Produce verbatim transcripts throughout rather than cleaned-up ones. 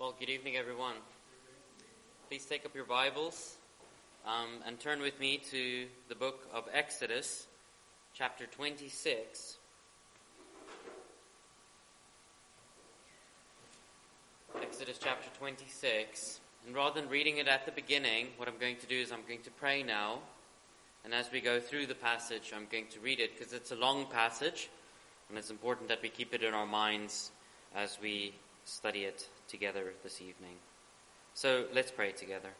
Well, good evening, everyone. Please take up your Bibles um, and turn with me to the book of Exodus, chapter twenty-six. Exodus chapter twenty-six. And rather than reading it at the beginning, what I'm going to do is I'm going to pray now. And as we go through the passage, I'm going to read it because it's a long passage. And it's important that we keep it in our minds as we study it together this evening. So let's pray together.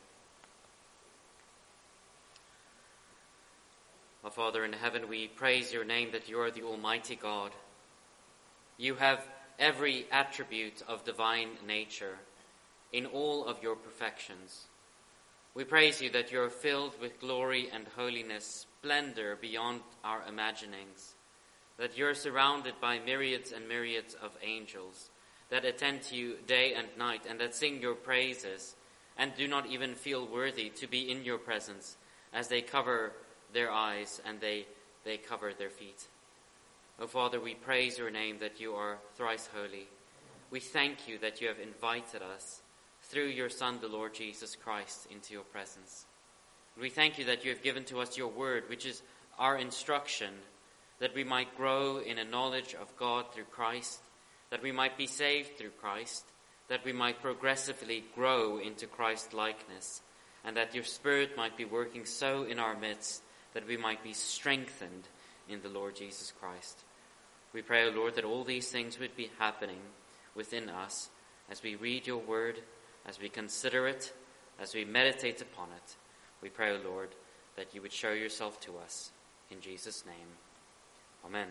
Our Father in heaven, we praise your name that you are the Almighty God. You have every attribute of divine nature in all of your perfections. We praise you that you are filled with glory and holiness, splendor beyond our imaginings, that you're surrounded by myriads and myriads of angels that attend to you day and night and that sing your praises and do not even feel worthy to be in your presence as they cover their eyes and they, they cover their feet. Oh Father, we praise your name that you are thrice holy. We thank you that you have invited us through your Son, the Lord Jesus Christ, into your presence. We thank you that you have given to us your word, which is our instruction, that we might grow in a knowledge of God through Christ, that we might be saved through Christ, that we might progressively grow into Christ-likeness, and that your Spirit might be working so in our midst that we might be strengthened in the Lord Jesus Christ. We pray, O Lord, that all these things would be happening within us as we read your word, as we consider it, as we meditate upon it. We pray, O Lord, that you would show yourself to us. In Jesus' name, amen.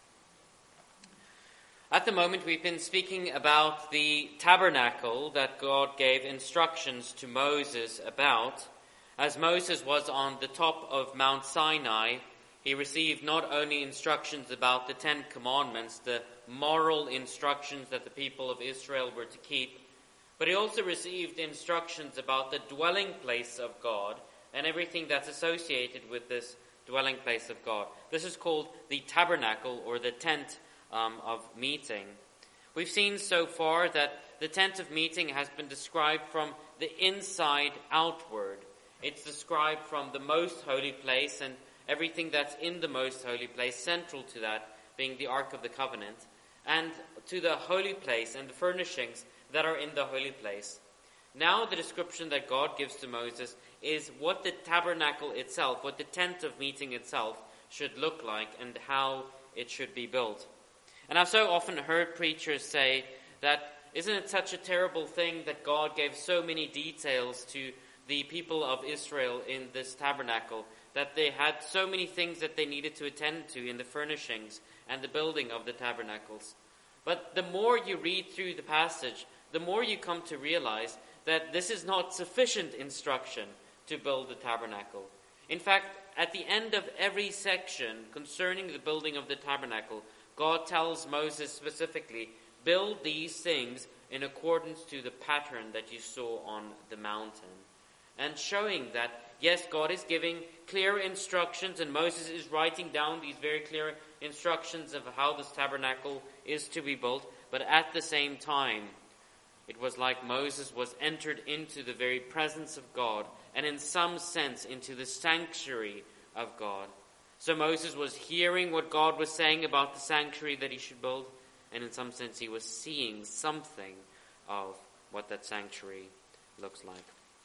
At the moment, we've been speaking about the tabernacle that God gave instructions to Moses about. As Moses was on the top of Mount Sinai, he received not only instructions about the Ten Commandments, the moral instructions that the people of Israel were to keep, but he also received instructions about the dwelling place of God and everything that's associated with this dwelling place of God. This is called the tabernacle or the tent Um, of meeting. We've seen so far that the tent of meeting has been described from the inside outward. It's described from the most holy place and everything that's in the most holy place, central to that being the Ark of the Covenant, and to the holy place and the furnishings that are in the holy place. Now the description that God gives to Moses is what the tabernacle itself, what the tent of meeting itself should look like and how it should be built. And I've so often heard preachers say that, isn't it such a terrible thing that God gave so many details to the people of Israel in this tabernacle, that they had so many things that they needed to attend to in the furnishings and the building of the tabernacles. But the more you read through the passage, the more you come to realize that this is not sufficient instruction to build the tabernacle. In fact, at the end of every section concerning the building of the tabernacle, God tells Moses specifically, build these things in accordance to the pattern that you saw on the mountain. And showing that, yes, God is giving clear instructions, and Moses is writing down these very clear instructions of how this tabernacle is to be built. But at the same time, it was like Moses was entered into the very presence of God, and in some sense into the sanctuary of God. So Moses was hearing what God was saying about the sanctuary that he should build, and in some sense he was seeing something of what that sanctuary looks like.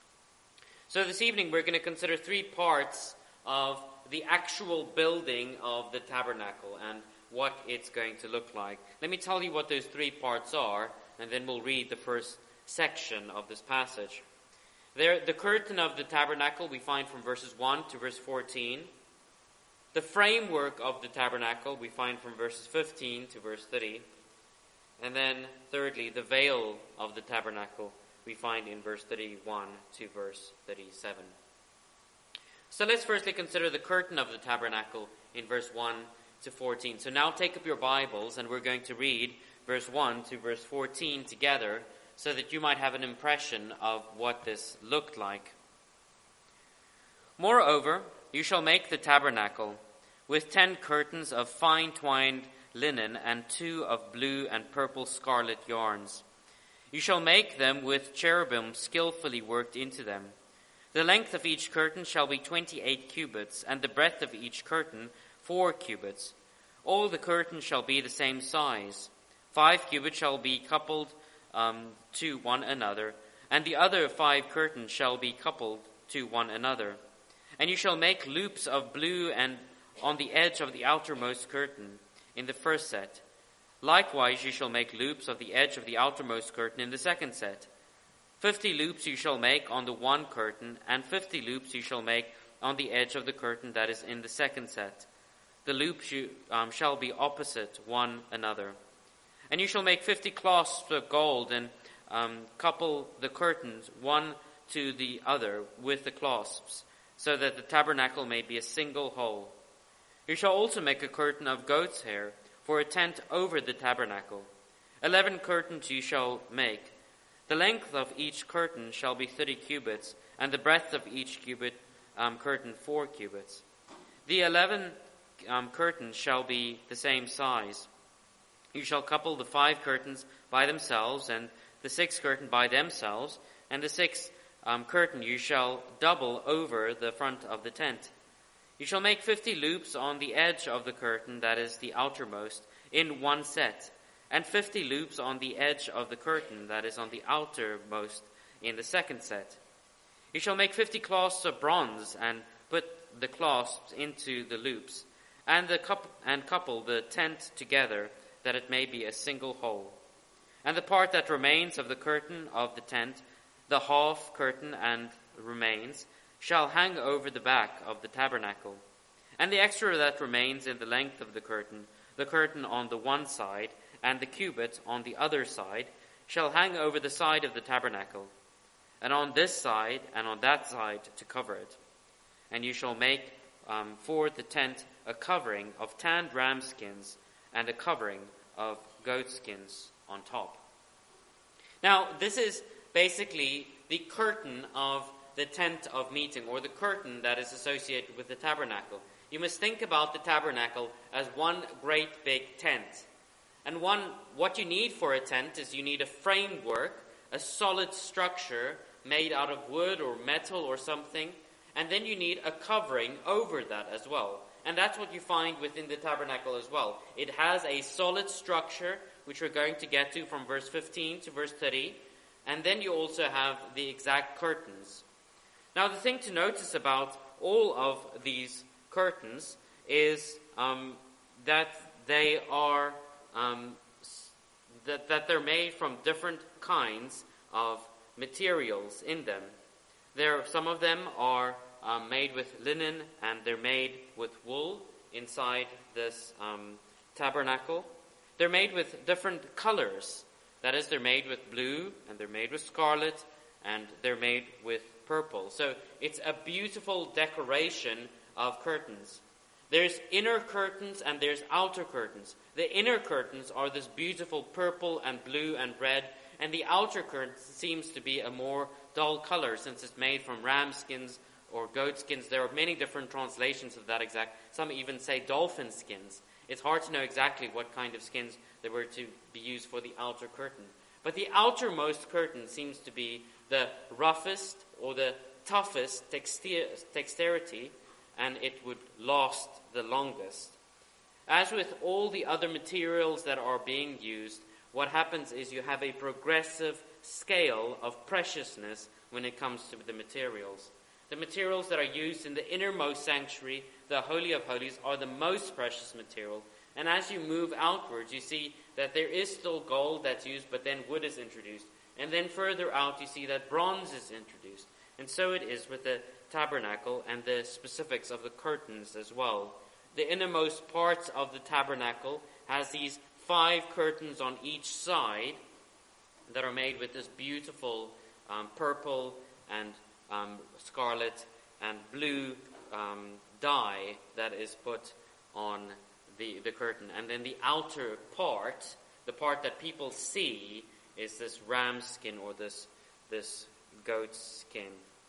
So this evening we're going to consider three parts of the actual building of the tabernacle and what it's going to look like. Let me tell you what those three parts are, and then we'll read the first section of this passage. There, the curtain of the tabernacle we find from verses one to verse fourteen. The framework of the tabernacle we find from verses fifteen to verse thirty. And then thirdly, the veil of the tabernacle we find in verse thirty-one to verse thirty-seven. So let's firstly consider the curtain of the tabernacle in verse one to fourteen. So now take up your Bibles and we're going to read verse one to verse fourteen together so that you might have an impression of what this looked like. Moreover, you shall make the tabernacle with ten curtains of fine twined linen and two of blue and purple scarlet yarns. You shall make them with cherubim skillfully worked into them. The length of each curtain shall be twenty-eight cubits, and the breadth of each curtain four cubits. All the curtains shall be the same size. Five cubits shall be coupled um, to one another, and the other five curtains shall be coupled to one another. And you shall make loops of blue and on the edge of the outermost curtain in the first set. Likewise you shall make loops of the edge of the outermost curtain in the second set. Fifty loops you shall make on the one curtain, and fifty loops you shall make on the edge of the curtain that is in the second set. The loops you, um, shall be opposite one another. And you shall make fifty clasps of gold, and um, couple the curtains one to the other with the clasps, so that the tabernacle may be a single whole. You shall also make a curtain of goat's hair for a tent over the tabernacle. Eleven curtains you shall make. The length of each curtain shall be thirty cubits, and the breadth of each cubit um, curtain four cubits. The eleven um, curtains shall be the same size. You shall couple the five curtains by themselves, and the sixth curtain by themselves, and the sixth um, curtain you shall double over the front of the tent. You shall make fifty loops on the edge of the curtain that is the outermost in one set, and fifty loops on the edge of the curtain that is on the outermost in the second set. You shall make fifty clasps of bronze, and put the clasps into the loops, and the coup- and couple the tent together, that it may be a single whole. And the part that remains of the curtain of the tent, the half curtain and remains, shall hang over the back of the tabernacle. And the extra that remains in the length of the curtain, the curtain on the one side, and the cubit on the other side, shall hang over the side of the tabernacle, and on this side and on that side to cover it. And you shall make um, for the tent a covering of tanned ram skins, and a covering of goat skins on top. Now, this is basically the curtain of the tent of meeting, or the curtain that is associated with the tabernacle. You must think about the tabernacle as one great big tent. And one, what you need for a tent is you need a framework, a solid structure made out of wood or metal or something, and then you need a covering over that as well. And that's what you find within the tabernacle as well. It has a solid structure, which we're going to get to from verse fifteen to verse thirty, and then you also have the exact curtains. Now, the thing to notice about all of these curtains is um, that they are um, that, that they're made from different kinds of materials in them. There, some of them are um, made with linen, and they're made with wool inside this um, tabernacle. They're made with different colors. That is, they're made with blue, and they're made with scarlet, and they're made with purple. So it's a beautiful decoration of curtains. There's inner curtains and there's outer curtains. The inner curtains are this beautiful purple and blue and red, and the outer curtain seems to be a more dull color since it's made from ram skins or goat skins. There are many different translations of that exact. Some even say dolphin skins. It's hard to know exactly what kind of skins they were to be used for the outer curtain. But the outermost curtain seems to be the roughest or the toughest dexterity, and it would last the longest. As with all the other materials that are being used, what happens is you have a progressive scale of preciousness when it comes to the materials. The materials that are used in the innermost sanctuary, the Holy of Holies, are the most precious material. And as you move outwards, you see that there is still gold that's used, but then wood is introduced. And then further out, you see that bronze is introduced. And so it is with the tabernacle and the specifics of the curtains as well. The innermost parts of the tabernacle has these five curtains on each side that are made with this beautiful um, purple and um, scarlet and blue um, dye that is put on the, the curtain. And then the outer part, the part that people see, is this ram skin or this this goat skin.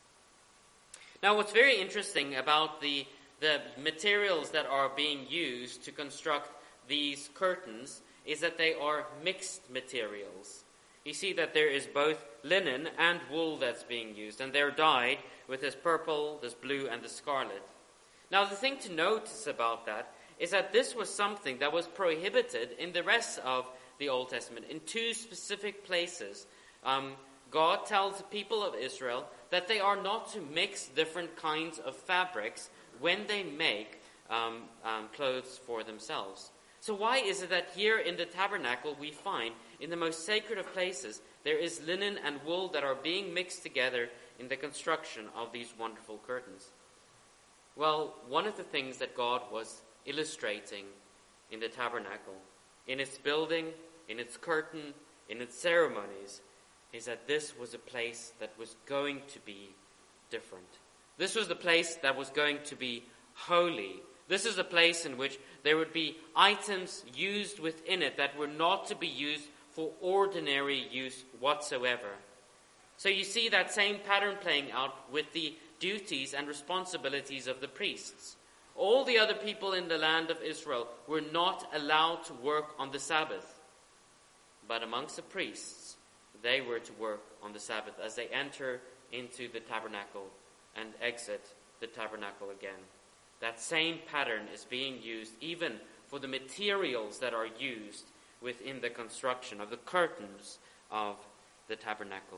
Now, what's very interesting about the the materials that are being used to construct these curtains is that they are mixed materials. you see that there is both linen and wool that's being used, and they're dyed with this purple, this blue, and the scarlet. Now, the thing to notice about that is that this was something that was prohibited in the rest of the Old Testament. In two specific places, um, God tells the people of Israel that they are not to mix different kinds of fabrics when they make um, um, clothes for themselves. So why is it that here in the tabernacle we find, in the most sacred of places, there is linen and wool that are being mixed together in the construction of these wonderful curtains? Well, one of the things that God was illustrating in the tabernacle, in its building, in its curtain, in its ceremonies, is that this was a place that was going to be different. This was the place that was going to be holy. This is a place in which there would be items used within it that were not to be used for ordinary use whatsoever. So you see that same pattern playing out with the duties and responsibilities of the priests. All the other people in the land of Israel were not allowed to work on the Sabbath. But amongst the priests, they were to work on the Sabbath as they enter into the tabernacle and exit the tabernacle again. That same pattern is being used even for the materials that are used within the construction of the curtains of the tabernacle.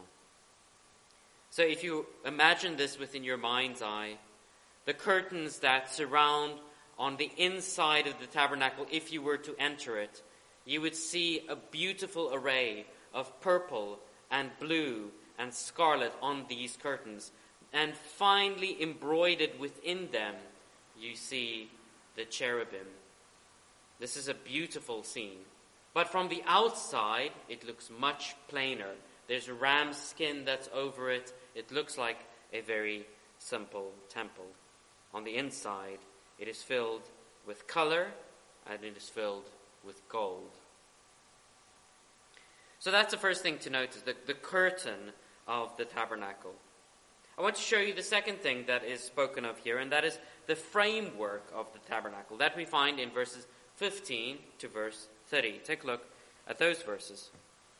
So if you imagine this within your mind's eye, the curtains that surround on the inside of the tabernacle, if you were to enter it, you would see a beautiful array of purple and blue and scarlet on these curtains. And finely embroidered within them, you see the cherubim. This is a beautiful scene. But from the outside, it looks much plainer. There's a ram's skin that's over it. It looks like a very simple temple. On the inside, it is filled with color and it is filled with gold. So that's the first thing to notice, the, the curtain of the tabernacle. I want to show you the second thing that is spoken of here, and that is the framework of the tabernacle that we find in verses fifteen to verse thirty. Take a look at those verses.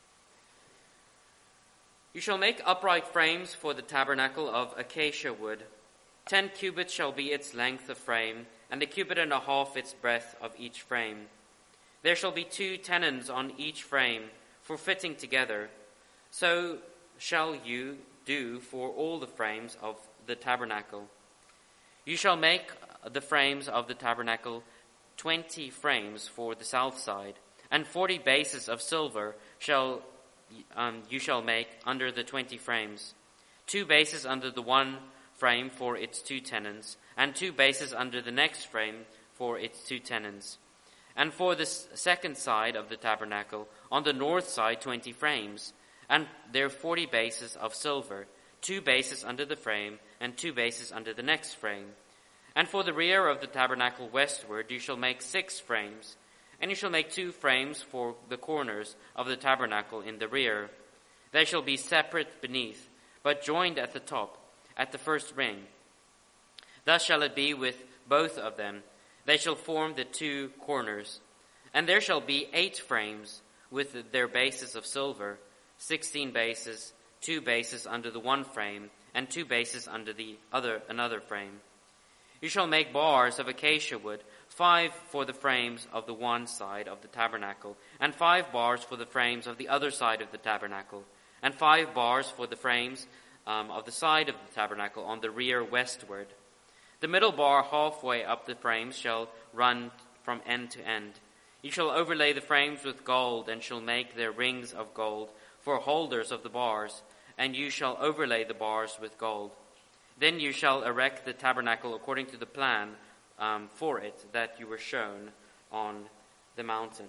You shall make upright frames for the tabernacle of acacia wood. Ten cubits shall be its length of frame, and a cubit and a half its breadth of each frame. There shall be two tenons on each frame for fitting together. So shall you do for all the frames of the tabernacle. You shall make the frames of the tabernacle twenty frames for the south side, and forty bases of silver shall um, you shall make under the twenty frames. Two bases under the one frame for its two tenons, and two bases under the next frame for its two tenons. And for the second side of the tabernacle, on the north side, twenty frames, and there are forty bases of silver, two bases under the frame, and two bases under the next frame. And for the rear of the tabernacle westward, you shall make six frames, and you shall make two frames for the corners of the tabernacle in the rear. They shall be separate beneath, but joined at the top, at the first ring. Thus shall it be with both of them. They shall form the two corners. And there shall be eight frames with their bases of silver, sixteen bases, two bases under the one frame, and two bases under the other another frame. You shall make bars of acacia wood, five for the frames of the one side of the tabernacle, and five bars for the frames of the other side of the tabernacle, and five bars for the frames um, of the side of the tabernacle on the rear westward. The middle bar halfway up the frames shall run from end to end. You shall overlay the frames with gold, and shall make their rings of gold for holders of the bars, and you shall overlay the bars with gold. Then you shall erect the tabernacle according to the plan um, for it that you were shown on the mountain.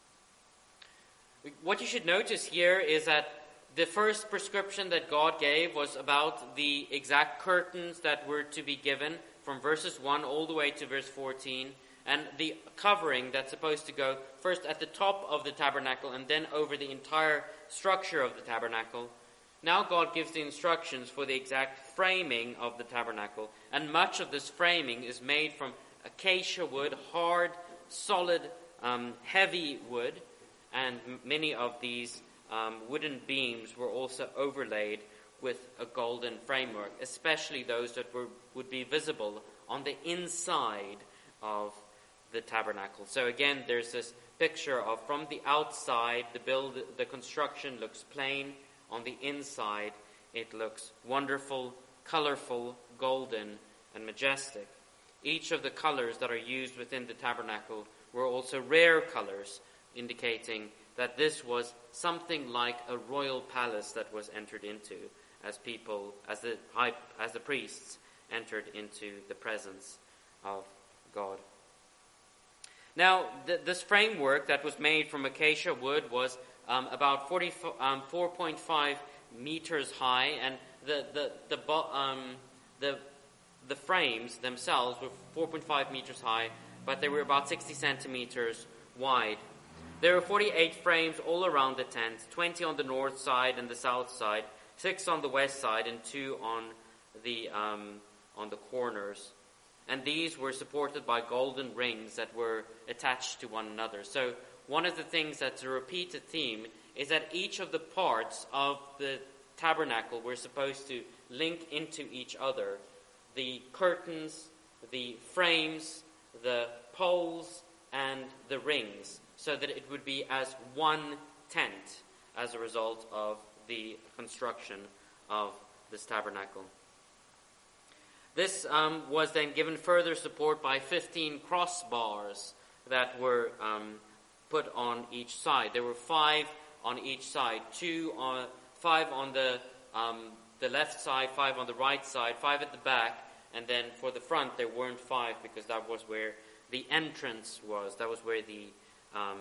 What you should notice here is that the first prescription that God gave was about the exact curtains that were to be given from verses one all the way to verse fourteen, and the covering that's supposed to go first at the top of the tabernacle and then over the entire structure of the tabernacle. Now God gives the instructions for the exact framing of the tabernacle, and much of this framing is made from acacia wood, hard, solid, um, heavy wood, and many of these um, wooden beams were also overlaid with a golden framework, especially those that were, would be visible on the inside of the tabernacle. So again, there's this picture of from the outside, the build, the construction looks plain. On the inside, it looks wonderful, colorful, golden, and majestic. Each of the colors that are used within the tabernacle were also rare colors, indicating that this was something like a royal palace that was entered into as people, as the high, as the priests entered into the presence of God. Now, th- this framework that was made from acacia wood was um, about four point five meters high, and the the the um, the the frames themselves were four point five meters high, but they were about sixty centimeters wide. There were forty-eight frames all around the tent, twenty on the north side and the south side, six on the west side, and two on the um, on the corners. And these were supported by golden rings that were attached to one another. So one of the things that's a repeated theme is that each of the parts of the tabernacle were supposed to link into each other. The curtains, the frames, the poles, and the rings, so that it would be as one tent as a result of the construction of this tabernacle. This um, was then given further support by fifteen crossbars that were um, put on each side. There were five on each side, two on, five on the um, the left side, five on the right side, five at the back, and then for the front there weren't five because that was where the entrance was. That was where the um,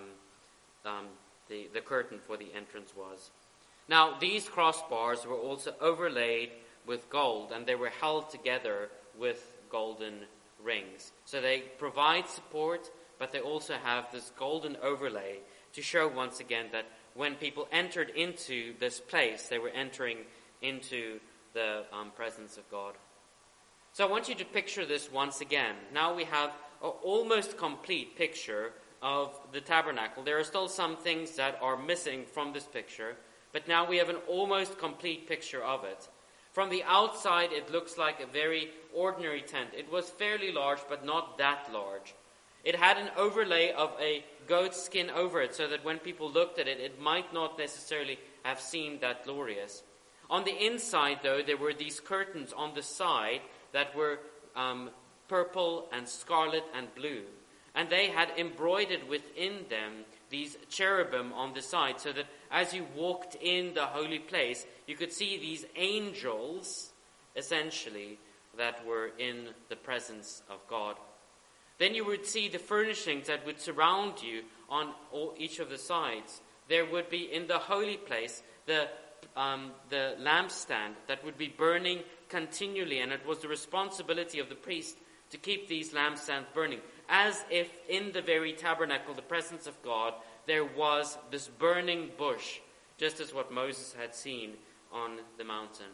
um, the the curtain for the entrance was. Now these crossbars were also overlaid with gold, and they were held together with golden rings. So they provide support, but they also have this golden overlay to show once again that when people entered into this place, they were entering into the um, presence of God. So I want you to picture this once again. Now we have an almost complete picture of the tabernacle. There are still some things that are missing from this picture, but now we have an almost complete picture of it. From the outside, it looks like a very ordinary tent. It was fairly large, but not that large. It had an overlay of a goat skin over it, so that when people looked at it, it might not necessarily have seemed that glorious. On the inside, though, there were these curtains on the side that were um, purple and scarlet and blue. And they had embroidered within them these cherubim on the side, so that as you walked in the holy place, you could see these angels, essentially, that were in the presence of God. Then you would see the furnishings that would surround you on all, each of the sides. There would be in the holy place the um, the lampstand that would be burning continually, and it was the responsibility of the priest to keep these lampstands burning, as if in the very tabernacle, the presence of God, there was this burning bush, just as what Moses had seen on the mountain.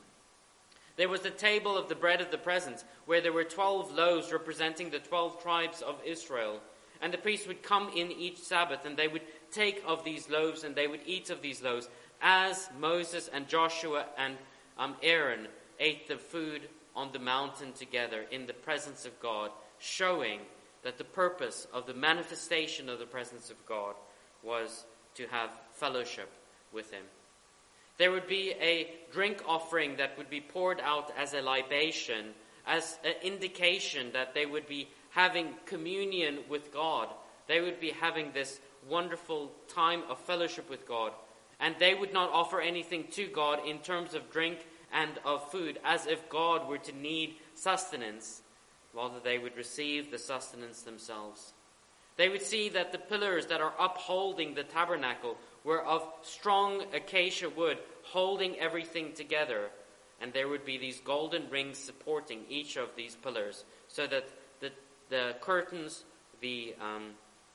There was the table of the bread of the presence, where there were twelve loaves representing the twelve tribes of Israel. And the priests would come in each Sabbath, and they would take of these loaves, and they would eat of these loaves, as Moses and Joshua and um, Aaron ate the food on the mountain together in the presence of God, showing that the purpose of the manifestation of the presence of God was to have fellowship with him. There would be a drink offering that would be poured out as a libation, as an indication that they would be having communion with God. They would be having this wonderful time of fellowship with God. And they would not offer anything to God in terms of drink and of food, as if God were to need sustenance. Rather, they would receive the sustenance themselves. They would see that the pillars that are upholding the tabernacle were of strong acacia wood, holding everything together. And there would be these golden rings supporting each of these pillars, so that the, the curtains, the, um,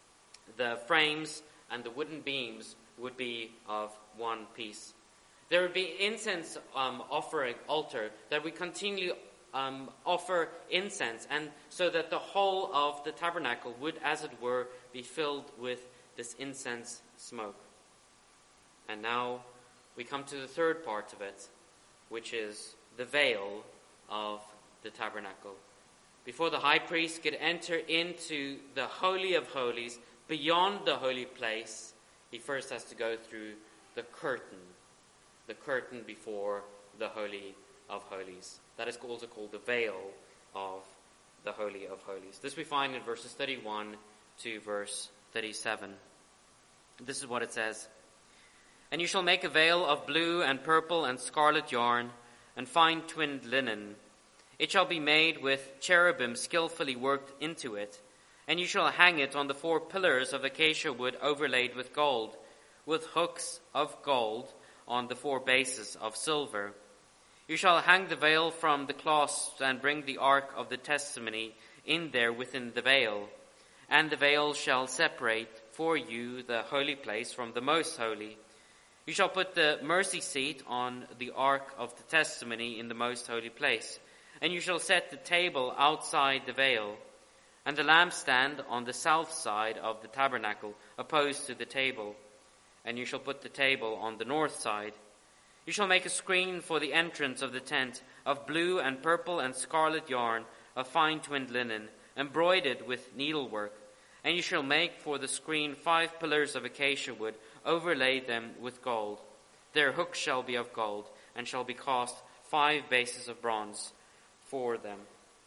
the frames, and the wooden beams would be of one piece. There would be incense um, offering altar that would continue um, offer incense, and so that the whole of the tabernacle would, as it were, be filled with this incense smoke. And now we come to the third part of it, which is the veil of the tabernacle. Before the high priest could enter into the Holy of Holies, beyond the holy place, he first has to go through the curtain, the curtain before the Holy of Holies. That is also called the veil of the Holy of Holies. This we find in verses thirty-one to verse thirty-seven. This is what it says. And you shall make a veil of blue and purple and scarlet yarn and fine twinned linen. It shall be made with cherubim skillfully worked into it. And you shall hang it on the four pillars of acacia wood overlaid with gold, with hooks of gold on the four bases of silver. You shall hang the veil from the clasps and bring the ark of the testimony in there within the veil. And the veil shall separate for you the holy place from the most holy. You shall put the mercy seat on the ark of the testimony in the most holy place. And you shall set the table outside the veil, and the lampstand on the south side of the tabernacle, opposed to the table. And you shall put the table on the north side. You shall make a screen for the entrance of the tent of blue and purple and scarlet yarn, of fine twinned linen, embroidered with needlework. And you shall make for the screen five pillars of acacia wood, overlay them with gold. Their hooks shall be of gold, and shall be cast five bases of bronze for them.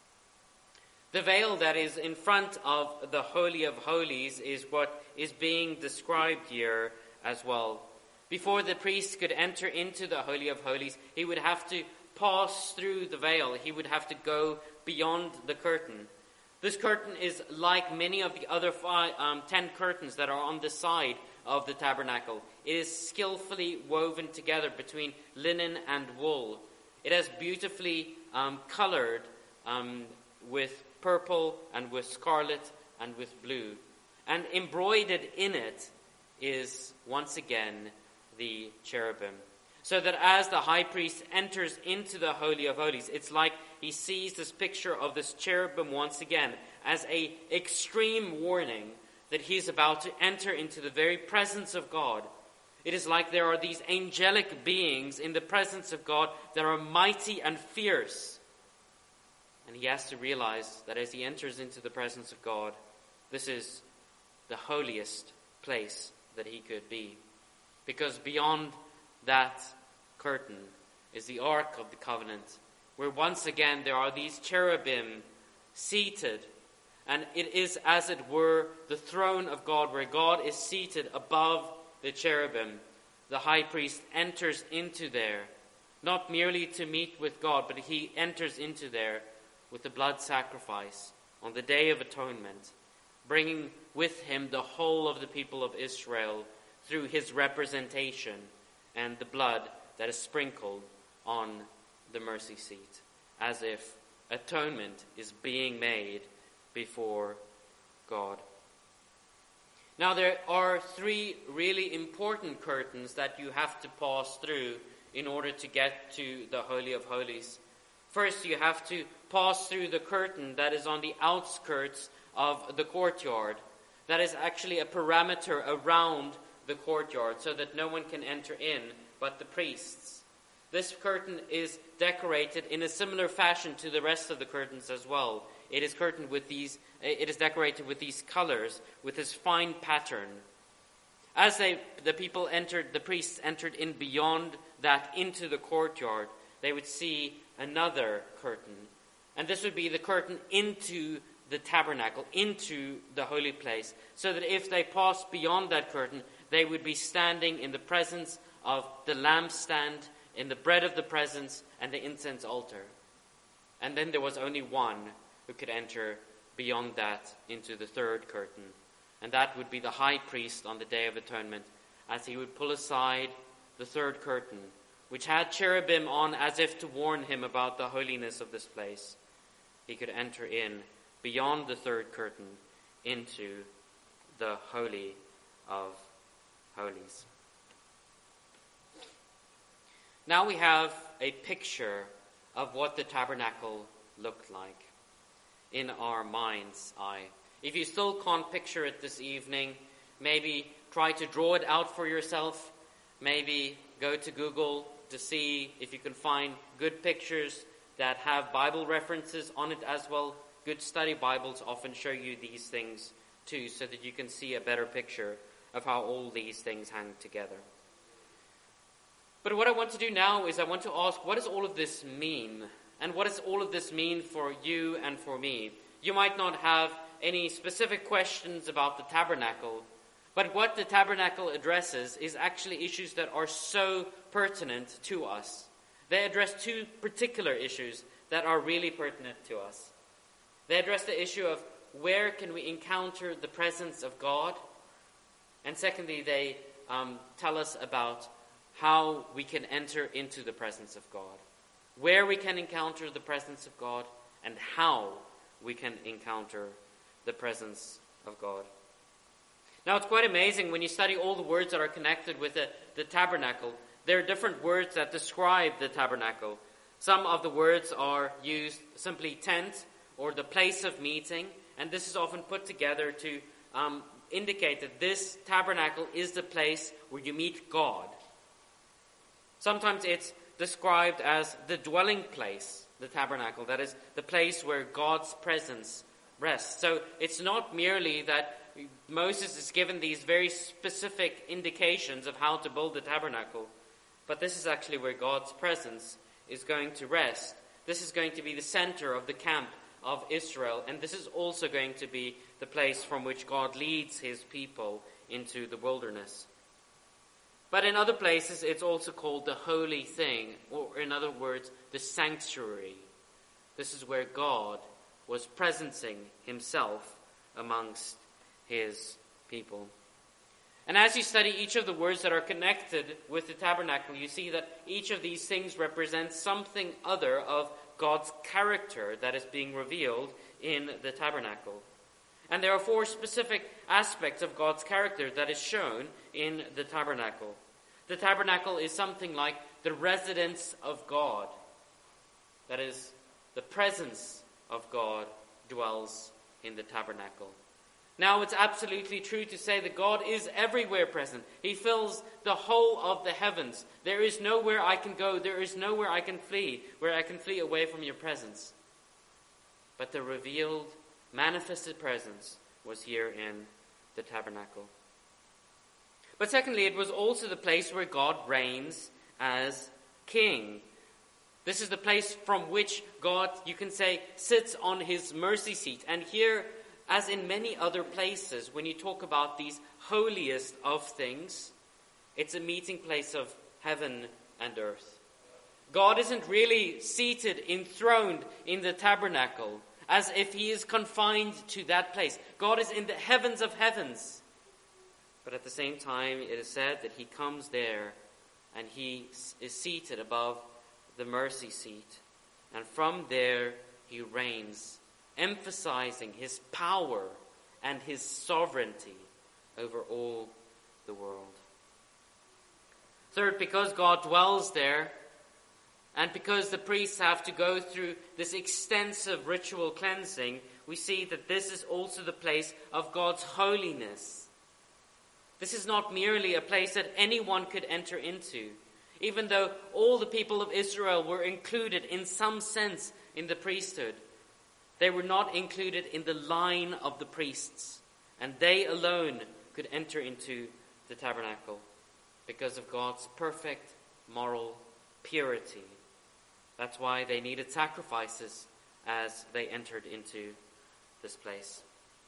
The veil that is in front of the Holy of Holies is what is being described here as well. Before the priest could enter into the Holy of Holies, he would have to pass through the veil. He would have to go beyond the curtain. This curtain is like many of the other five, um, ten curtains that are on the side of the tabernacle. It is skillfully woven together between linen and wool. It has beautifully um, colored um, with purple and with scarlet and with blue. And embroidered in it is once again the cherubim. So that as the high priest enters into the Holy of Holies, it's like he sees this picture of this cherubim once again as a extreme warning that he's about to enter into the very presence of God. It is like there are these angelic beings in the presence of God that are mighty and fierce. And he has to realize that as he enters into the presence of God, this is the holiest place that he could be. Because beyond that curtain is the Ark of the Covenant, where once again there are these cherubim seated. And it is, as it were, the throne of God, where God is seated above the cherubim. The high priest enters into there, not merely to meet with God, but he enters into there with the blood sacrifice on the Day of Atonement, bringing with him the whole of the people of Israel through his representation and the blood that is sprinkled on the mercy seat, as if atonement is being made before God. Now there are three really important curtains that you have to pass through in order to get to the Holy of Holies. First, you have to pass through the curtain that is on the outskirts of the courtyard. That is actually a perimeter around the courtyard so that no one can enter in but the priests. This curtain is decorated in a similar fashion to the rest of the curtains as well. It is curtained with these, it is decorated with these colors, with this fine pattern. As they, the people entered, the priests entered in beyond that into the courtyard, they would see another curtain. And this would be the curtain into the tabernacle, into the holy place, so that if they passed beyond that curtain, they would be standing in the presence of the lampstand, in the bread of the presence, and the incense altar. And then there was only one who could enter beyond that into the third curtain. And that would be the high priest on the Day of Atonement, as he would pull aside the third curtain, which had cherubim on as if to warn him about the holiness of this place. He could enter in beyond the third curtain into the Holy of Holies. Now we have a picture of what the tabernacle looked like in our mind's eye. If you still can't picture it this evening, maybe try to draw it out for yourself maybe go to Google to see if you can find good pictures that have Bible references on it as well. Good study Bibles often show you these things too, so that you can see a better picture of how all these things hang together. But what I want to do now is I want to ask, what does all of this mean? And what does all of this mean for you and for me? You might not have any specific questions about the tabernacle, but what the tabernacle addresses is actually issues that are so pertinent to us. They address two particular issues that are really pertinent to us. They address the issue of where can we encounter the presence of God? And secondly, they um, tell us about how we can enter into the presence of God. Where we can encounter the presence of God and how we can encounter the presence of God. Now, it's quite amazing when you study all the words that are connected with the, the tabernacle. There are different words that describe the tabernacle. Some of the words are used simply tent or the place of meeting, and this is often put together to um, indicate that this tabernacle is the place where you meet God. Sometimes it's described as the dwelling place, the tabernacle, that is the place where God's presence rests. So it's not merely that Moses is given these very specific indications of how to build the tabernacle, but this is actually where God's presence is going to rest. This is going to be the center of the camp of Israel, and this is also going to be the place from which God leads his people into the wilderness. But in other places, it's also called the holy thing, or in other words, the sanctuary. This is where God was presencing himself amongst his people. And as you study each of the words that are connected with the tabernacle, you see that each of these things represents something other of God's character that is being revealed in the tabernacle. And there are four specific aspects of God's character that is shown in the tabernacle. The tabernacle is something like the residence of God. That is, the presence of God dwells in the tabernacle. Now, it's absolutely true to say that God is everywhere present. He fills the whole of the heavens. There is nowhere I can go. There is nowhere I can flee, where I can flee away from your presence. But the revealed, manifested presence was here in the tabernacle. But secondly, it was also the place where God reigns as king. This is the place from which God, you can say, sits on his mercy seat. And here, as in many other places, when you talk about these holiest of things, it's a meeting place of heaven and earth. God isn't really seated, enthroned in the tabernacle, as if he is confined to that place. God is in the heavens of heavens. But at the same time, it is said that he comes there and he is seated above the mercy seat. And from there, he reigns, emphasizing his power and his sovereignty over all the world. Third, because God dwells there, and because the priests have to go through this extensive ritual cleansing, we see that this is also the place of God's holiness. This is not merely a place that anyone could enter into, even though all the people of Israel were included in some sense in the priesthood. They were not included in the line of the priests, and they alone could enter into the tabernacle because of God's perfect moral purity. That's why they needed sacrifices as they entered into this place.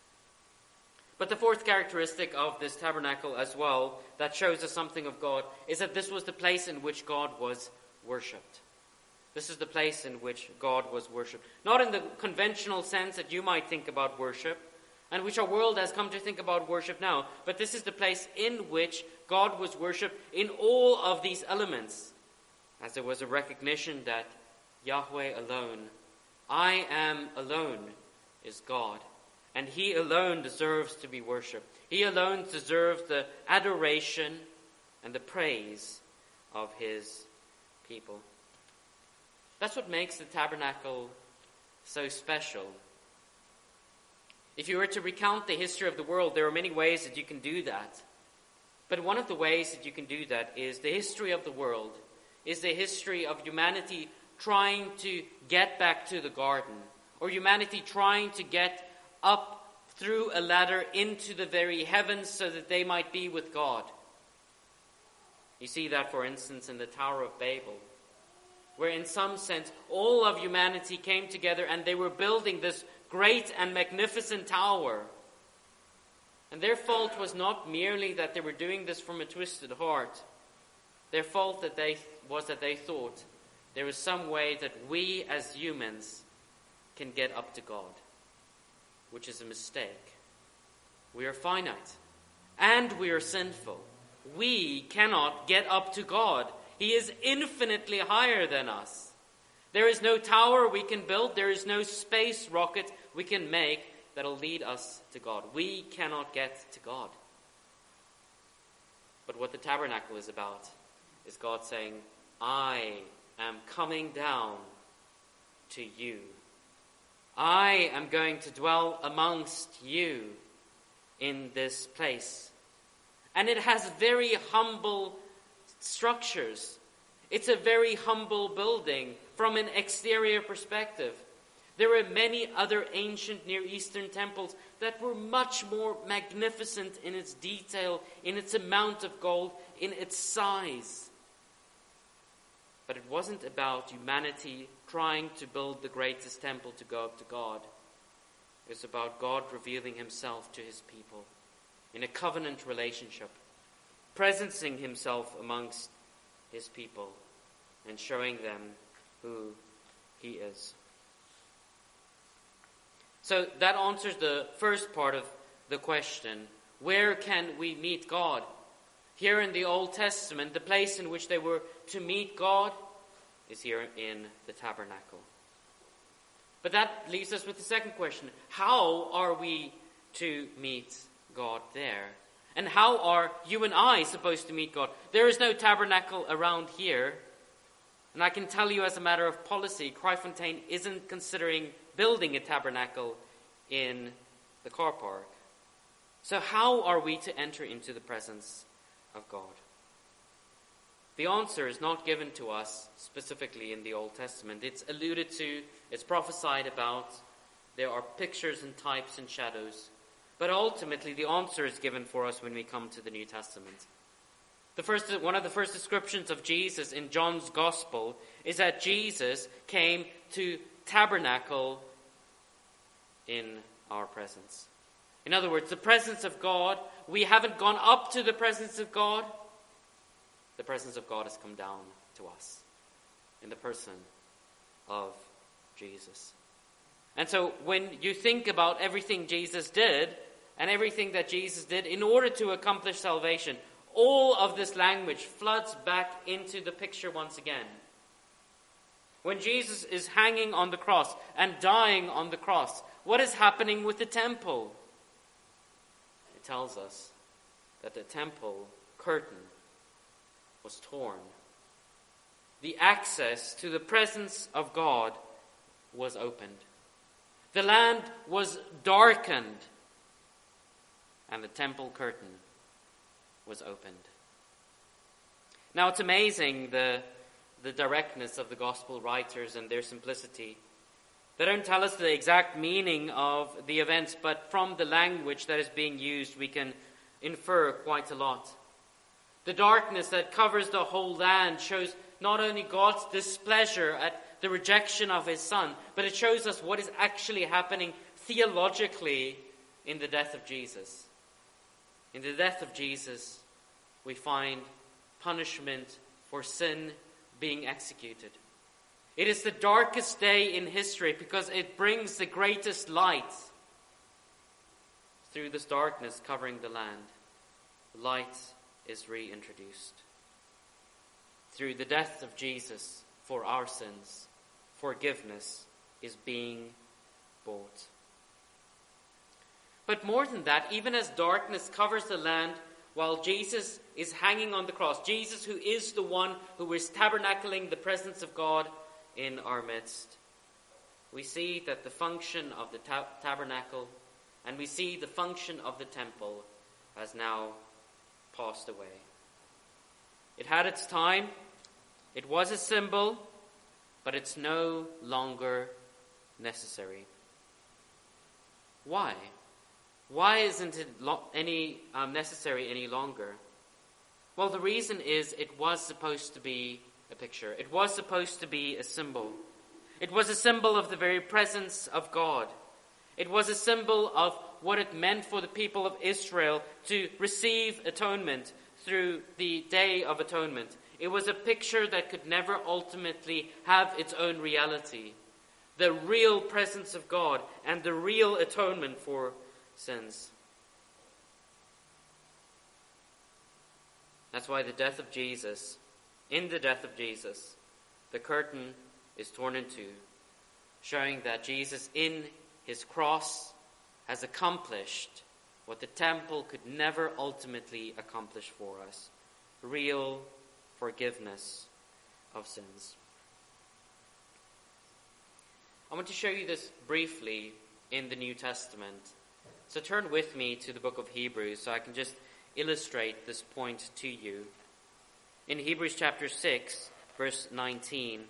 But the fourth characteristic of this tabernacle as well that shows us something of God is that this was the place in which God was worshipped. This is the place in which God was worshipped. Not in the conventional sense that you might think about worship, and which our world has come to think about worship now, but this is the place in which God was worshipped in all of these elements, as there was a recognition that Yahweh alone, I am alone, is God. And he alone deserves to be worshipped. He alone deserves the adoration and the praise of his people. That's what makes the tabernacle so special. If you were to recount the history of the world, there are many ways that you can do that. But one of the ways that you can do that is the history of the world, is the history of humanity trying to get back to the garden, or humanity trying to get up through a ladder into the very heavens so that they might be with God. You see that, for instance, in the Tower of Babel, where in some sense all of humanity came together and they were building this great and magnificent tower. And their fault was not merely that they were doing this from a twisted heart. Their fault that they was that they thought there is some way that we as humans can get up to God, which is a mistake. We are finite, and we are sinful. We cannot get up to God. He is infinitely higher than us. There is no tower we can build. There is no space rocket we can make that'll lead us to God. We cannot get to God. But what the tabernacle is about is God saying, I am coming down to you. I am going to dwell amongst you in this place. And it has very humble structures. It's a very humble building from an exterior perspective. There were many other ancient Near Eastern temples that were much more magnificent in its detail, in its amount of gold, in its size. But it wasn't about humanity trying to build the greatest temple to go up to God. It was about God revealing himself to his people in a covenant relationship, presencing himself amongst his people and showing them who he is. So that answers the first part of the question. Where can we meet God? Here in the Old Testament, the place in which they were to meet God is here in the tabernacle. But that leaves us with the second question. How are we to meet God there? And how are you and I supposed to meet God? There is no tabernacle around here. And I can tell you as a matter of policy, Kraaifontein isn't considering building a tabernacle in the car park. So how are we to enter into the presence of God? The answer is not given to us specifically in the Old Testament. It's alluded to, it's prophesied about. There are pictures and types and shadows. But ultimately, the answer is given for us when we come to the New Testament. The first, one of the first descriptions of Jesus in John's Gospel is that Jesus came to tabernacle in our presence. In other words, the presence of God, we haven't gone up to the presence of God. The presence of God has come down to us in the person of Jesus. And so when you think about everything Jesus did, and everything that Jesus did in order to accomplish salvation, all of this language floods back into the picture once again. When Jesus is hanging on the cross and dying on the cross, what is happening with the temple? It tells us that the temple curtain was torn. The access to the presence of God was opened. The land was darkened, and the temple curtain was opened. Now it's amazing the, the directness of the gospel writers and their simplicity. They don't tell us the exact meaning of the events, but from the language that is being used, we can infer quite a lot. The darkness that covers the whole land shows not only God's displeasure at the rejection of his Son, but it shows us what is actually happening theologically in the death of Jesus. In the death of Jesus, we find punishment for sin being executed. It is the darkest day in history because it brings the greatest light through this darkness covering the land. Light is reintroduced. Through the death of Jesus for our sins, forgiveness is being bought. But more than that, even as darkness covers the land while Jesus is hanging on the cross, Jesus who is the one who is tabernacling the presence of God in our midst, we see that the function of the ta- tabernacle and we see the function of the temple has now passed away. It had its time, it was a symbol, but it's no longer necessary. Why? Why isn't it lo- any um, necessary any longer? Well, the reason is it was supposed to be a picture. It was supposed to be a symbol. It was a symbol of the very presence of God. It was a symbol of what it meant for the people of Israel to receive atonement through the Day of Atonement. It was a picture that could never ultimately have its own reality. The real presence of God and the real atonement for sins. That's why the death of Jesus, in the death of Jesus, the curtain is torn in two, showing that Jesus in his cross has accomplished what the temple could never ultimately accomplish for us. Real forgiveness of sins. I want to show you this briefly in the New Testament. So turn with me to the book of Hebrews so I can just illustrate this point to you. In Hebrews chapter six, verse nineteen.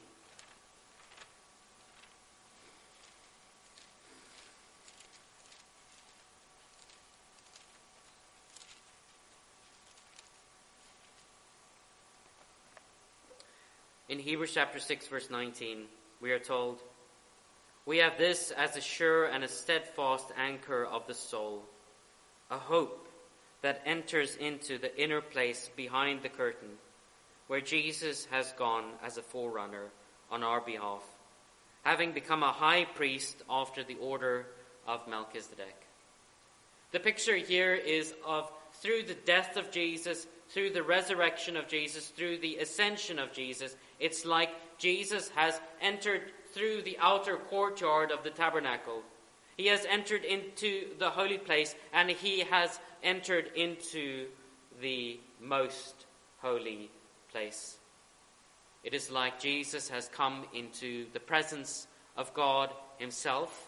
In Hebrews chapter six, verse nineteen, we are told, "We have this as a sure and a steadfast anchor of the soul, a hope that enters into the inner place behind the curtain, where Jesus has gone as a forerunner on our behalf, having become a high priest after the order of Melchizedek." The picture here is of through the death of Jesus, through the resurrection of Jesus, through the ascension of Jesus, it's like Jesus has entered through the outer courtyard of the tabernacle. He has entered into the holy place, and he has entered into the most holy place. It is like Jesus has come into the presence of God himself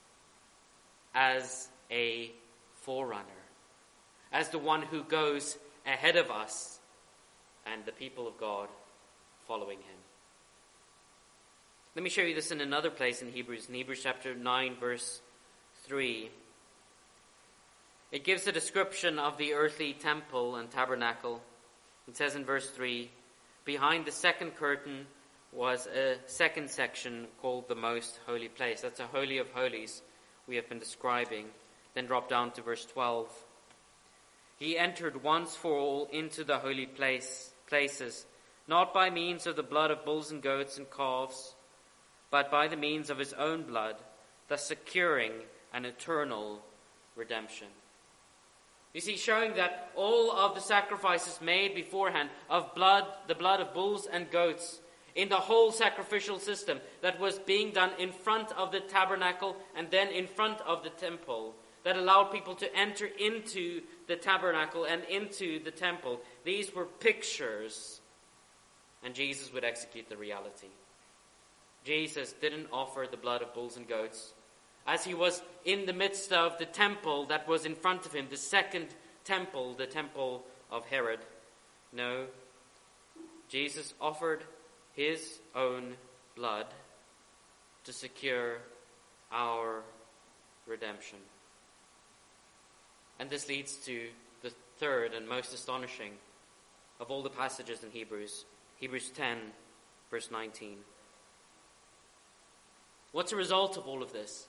as a forerunner, as the one who goes ahead of us and the people of God following him. Let me show you this in another place in Hebrews, in Hebrews chapter nine, verse three. It gives a description of the earthly temple and tabernacle. It says in verse three, "Behind the second curtain was a second section called the most holy place." That's a holy of holies we have been describing. Then drop down to verse twelve. "He entered once for all into the holy place, places, not by means of the blood of bulls and goats and calves, but by the means of his own blood, thus securing an eternal redemption." You see, showing that all of the sacrifices made beforehand of blood, the blood of bulls and goats, in the whole sacrificial system that was being done in front of the tabernacle and then in front of the temple, that allowed people to enter into the tabernacle and into the temple. These were pictures, and Jesus would execute the reality. Jesus didn't offer the blood of bulls and goats. As he was in the midst of the temple that was in front of him, the second temple, the temple of Herod. No, Jesus offered his own blood to secure our redemption. And this leads to the third and most astonishing of all the passages in Hebrews, Hebrews ten, verse nineteen. What's the result of all of this?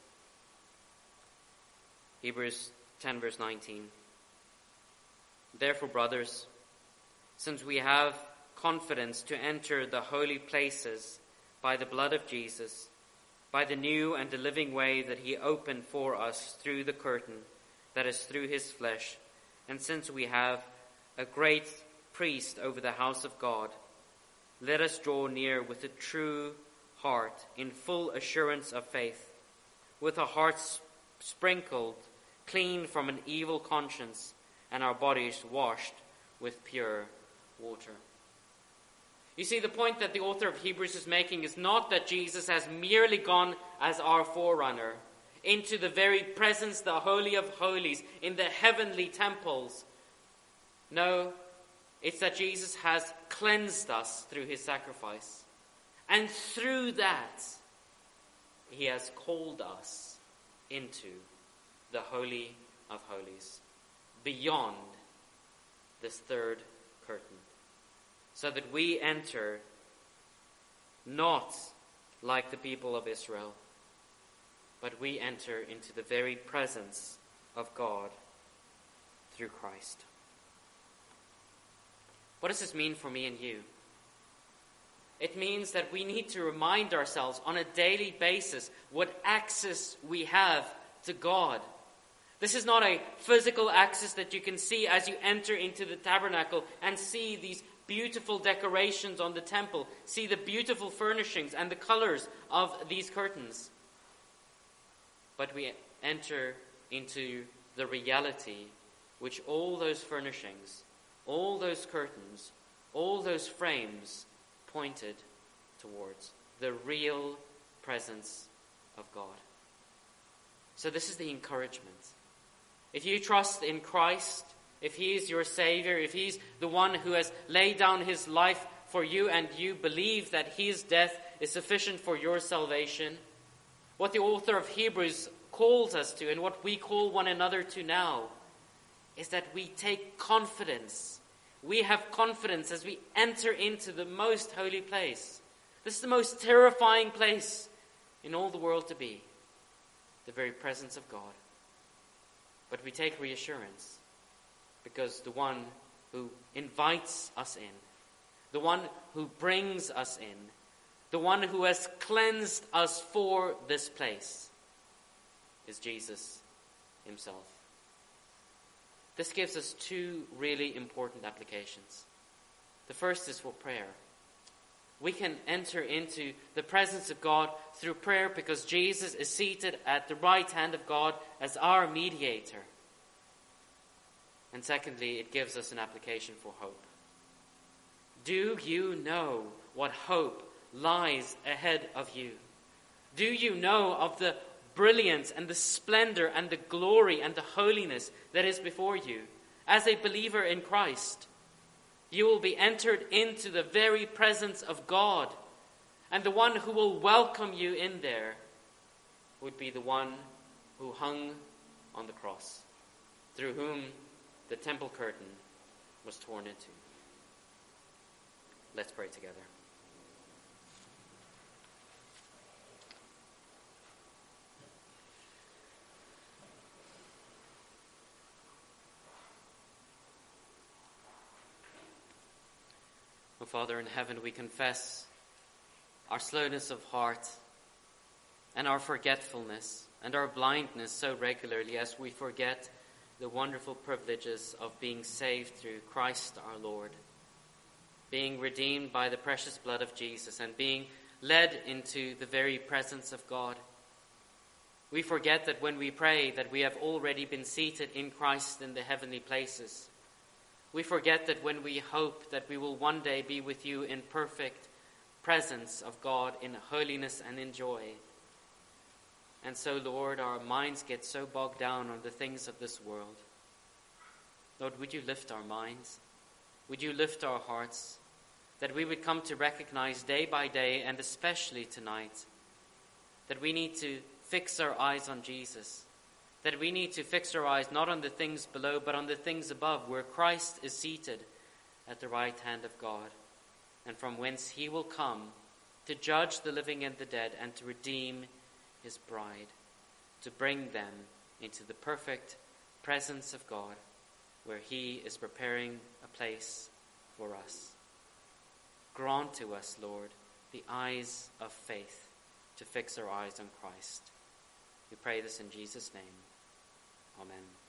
Hebrews ten, verse nineteen. "Therefore, brothers, since we have confidence to enter the holy places by the blood of Jesus, by the new and the living way that he opened for us through the curtain, that is through his flesh, and since we have a great priest over the house of God, let us draw near with a true heart in full assurance of faith, with our hearts sprinkled clean from an evil conscience and our bodies washed with pure water." You see, the point that the author of Hebrews is making is not that Jesus has merely gone as our forerunner into the very presence, the Holy of Holies, in the heavenly temples. No, It's that Jesus has cleansed us through his sacrifice. And through that, he has called us into the Holy of Holies, beyond this third curtain, so that we enter not like the people of Israel, but we enter into the very presence of God through Christ. What does this mean for me and you? It means that we need to remind ourselves on a daily basis what access we have to God. This is not a physical access that you can see as you enter into the tabernacle and see these beautiful decorations on the temple, see the beautiful furnishings and the colors of these curtains. But we enter into the reality which all those furnishings, all those curtains, all those frames pointed towards: the real presence of God. So this is the encouragement. If you trust in Christ, if he is your Savior, if he's the one who has laid down his life for you and you believe that his death is sufficient for your salvation, what the author of Hebrews calls us to and what we call one another to now is that we take confidence. We have confidence as we enter into the most holy place. This is the most terrifying place in all the world to be, the very presence of God. But we take reassurance because the one who invites us in, the one who brings us in, the one who has cleansed us for this place is Jesus himself. This gives us two really important applications. The first is for prayer. We can enter into the presence of God through prayer because Jesus is seated at the right hand of God as our mediator. And secondly, it gives us an application for hope. Do you know what hope lies ahead of you? Do you know of the brilliance and the splendor and the glory and the holiness that is before you? As a believer in Christ, you will be entered into the very presence of God, and the one who will welcome you in there would be the one who hung on the cross, through whom the temple curtain was torn into. Let's pray together. Oh, Father in heaven, we confess our slowness of heart and our forgetfulness and our blindness so regularly as we forget the wonderful privileges of being saved through Christ our Lord, being redeemed by the precious blood of Jesus and being led into the very presence of God. We forget that when we pray that we have already been seated in Christ in the heavenly places. We forget that when we hope that we will one day be with you in perfect presence of God in holiness and in joy. And so, Lord, our minds get so bogged down on the things of this world. Lord, would you lift our minds? Would you lift our hearts? That we would come to recognize day by day, and especially tonight, that we need to fix our eyes on Jesus. That we need to fix our eyes not on the things below, but on the things above, where Christ is seated at the right hand of God, and from whence he will come to judge the living and the dead and to redeem his bride, to bring them into the perfect presence of God, where he is preparing a place for us. Grant to us, Lord, the eyes of faith to fix our eyes on Christ. We pray this in Jesus' name. Amen.